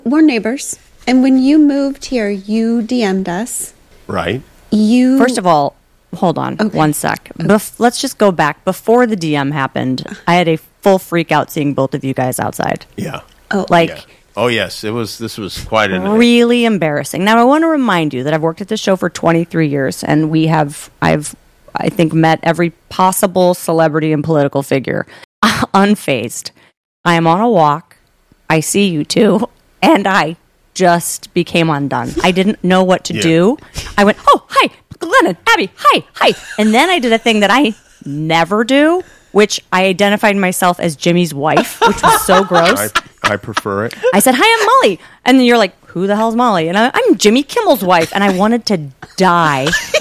we're neighbors. And when you moved here, you DM'd us. Right. First of all, hold on 1 sec. Let's just go back. Before the DM happened, I had a full freak out seeing both of you guys outside. Yeah. Yeah. Oh, yes. This was quite really embarrassing. Now, I want to remind you that I've worked at this show for 23 years, and I've I think, met every possible celebrity and political figure unfazed. I am on a walk. I see you two, and I just became undone. I didn't know what to do. I went, oh, hi, Glennon, Abby, hi. And then I did a thing that I never do, which I identified myself as Jimmy's wife, which was so gross. I prefer it. I said, hi, I'm Molly. And then you're like, who the hell's Molly? And I'm Jimmy Kimmel's wife. And I wanted to die.